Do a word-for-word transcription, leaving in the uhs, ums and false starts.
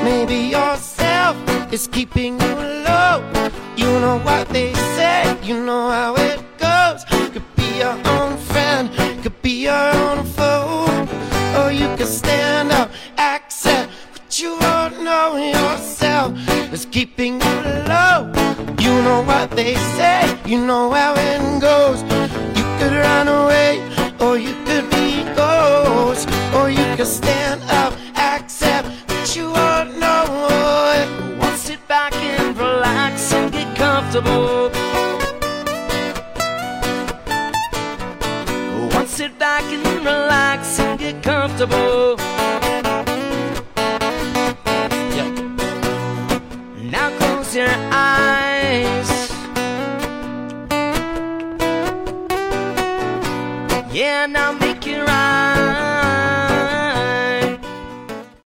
Maybe yourself is keeping you low. You know what they say, you know how it goes. Could be your own friend, could be your own foe. Or you could stand up, accept what you won't know yourself is keeping you low. You know what they say, you know how it goes. You could run away, or you could be ghost. Or you could stand up, accept what you won't know. Won't sit back and relax and get comfortable.